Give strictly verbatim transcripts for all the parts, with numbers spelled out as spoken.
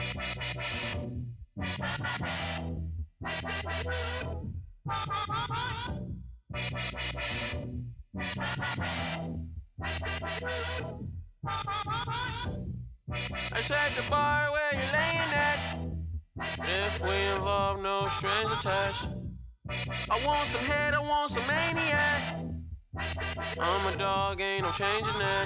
I said the bar where you laying at. If we involve no strings attached. I want some head, I want some maniac. I'm a dog, ain't no changing that.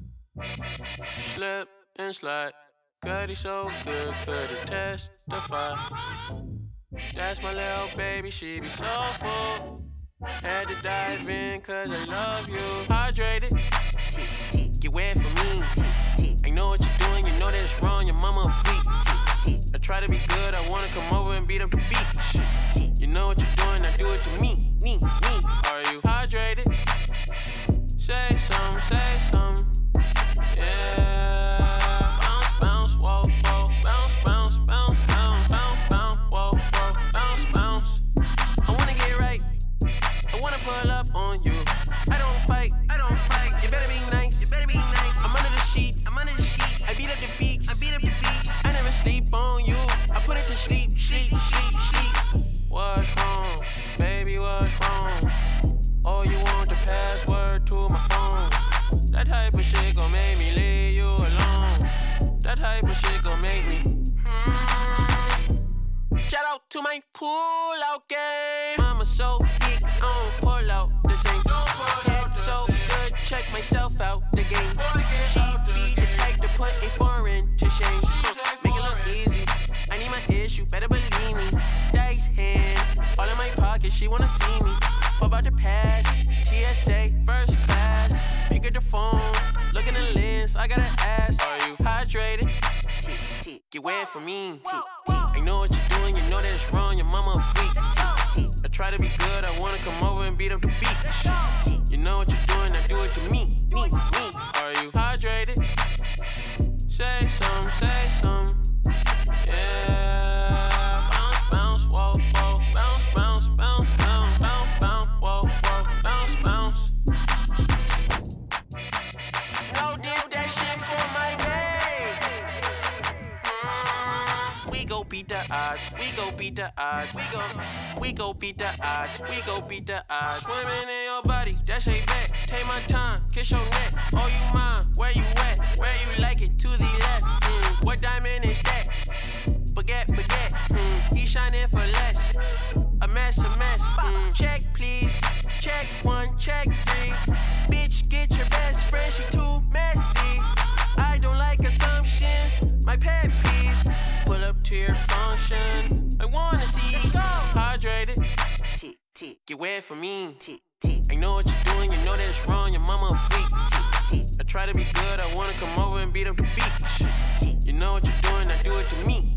Slip and slide. Cuddy so good, could've testified. That's my little baby, she be so full. Had to dive in cause I love you. Hydrated, get wet for me. I know what you're doing, you know that it's wrong, your mama a freak. I try to be good, I wanna come over and beat up the beach. You know what you're doing, I do it to me, me, me. Are you hydrated? Say something, say something. Yeah. Bounce, bounce, whoa, whoa. Bounce, bounce, bounce, bounce, bounce, bounce, whoa, whoa. Bounce, bounce. I wanna get right. I wanna pull up on you. I don't fight, I don't fight. You better be nice, you better be nice. I'm under the sheets, I'm under the sheets. I beat up the beaks, I beat up the beaks. I never sleep on you. I put it to sleep, sleep, sleep, sleep. What's wrong, baby? What's wrong? Oh, you want the password to my phone? That type of shit gon' make me leave you alone. That type of shit gon' make me. Mm. Shout out to my pull-out game. Mama so geek, I don't pull out the same. Head so good, check myself out the game. She be the type to put a foreign to shame. Make it look easy. I need my issue, better believe me. Dice hand, all in my pocket, she wanna see me. Fuck about the past, T S A, first class. Pick up the phone, look in the lens, I gotta ask. Are you hydrated? Get wet for me. I know what you're doing, you know that it's wrong, your mama a freak. I try to be good, I wanna come over and beat up the beach. You know what you're doing, I do it to me, me, me. Are you hydrated? Say something, say something. Yeah. Bounce, bounce, whoa, whoa. Bounce, bounce, bounce, bounce, bounce, bounce, whoa, whoa. Bounce, bounce. No, did that shit for my game. We go beat the odds, we go beat the odds. We go, we go beat the odds, we go beat the odds. Swimming in your body, that's a bet. Take my time, kiss your neck. Oh, you mine, where you at? Where you like it? To the left. Mm, what diamond is that? Baguette, baguette. Mm, he shining for less. A mess, a mess. Mm, check, please. Check one, check three. Bitch, get your best friend, she too messy. I don't like assumptions, my pet peeve. Pull up to your function, I wanna see. Let's go. Hydrated, get wet for me. I know what you're doing, you know that it's wrong, your mama a freak. I try to be good, I wanna come over and beat up the beach. You know what you're doing, I do it to me.